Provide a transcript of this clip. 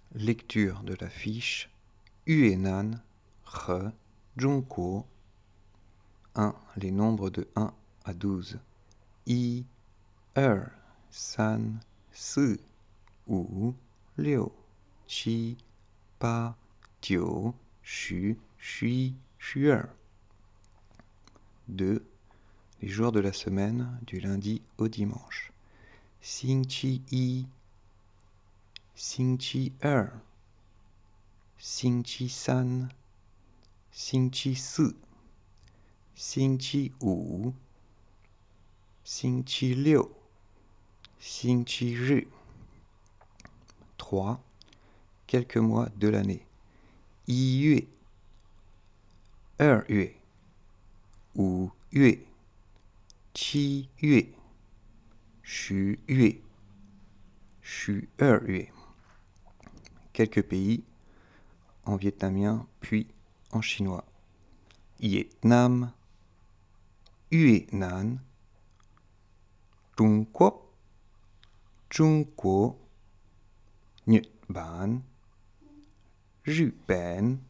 Lecture de la fiche Yuenan, He, Zhongguo. 1. Les nombres de 1 à 12. 1, 2, 3, 4, 5, 6, 7, 8, 9, 10, 11, 12. 2. Les jours de la semaine du lundi au dimanche. 星期一, 星期二, 星期三, 星期四, 星期五, 星期六, 星期日. 3. Quelques mois de l'année. 1月, 2月, 5月, 7月, 10月, 12月. Quelques pays en vietnamien puis en chinois. Vietnam, Yunnan, Trung Quốc, Trung Quốc, Nhật Bản, Nhật Bản,